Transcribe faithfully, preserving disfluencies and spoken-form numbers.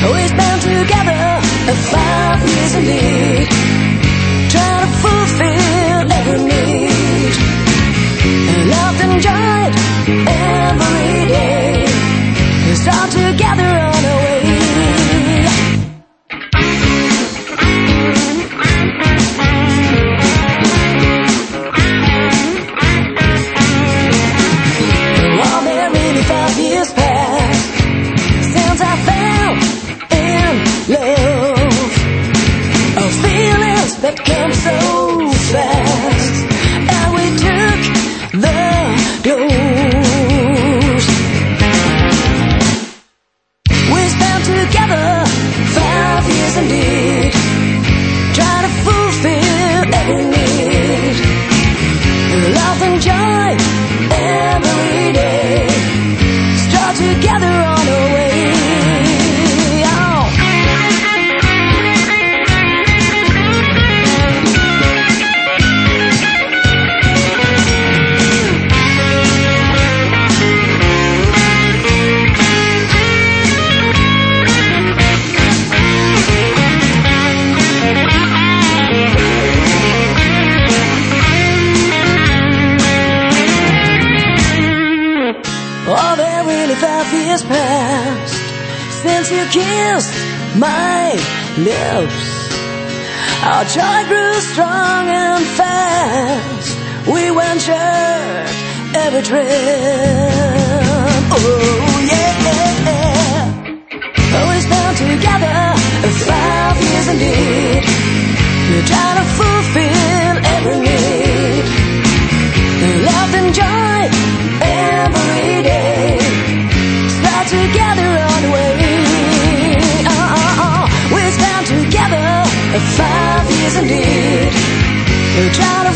We've been together five years indeed, trying to fulfill every need, loved and enjoyed every day. Let's start together on our way. Well, there really five years past since I fell in love. Our feelings that came so fast, and we took the close. We spent together five years indeed, trying to fulfill every need, love and joy every day. Start together on our way. Oh, there really five years passed since you kissed my lips. Our joy grew strong and fast. We ventured every trip. Oh yeah, we spent together five years indeed, trying to fulfill every need, love and joy every day. Start together on the way. Oh, oh, oh. We stand together five years indeed, trying to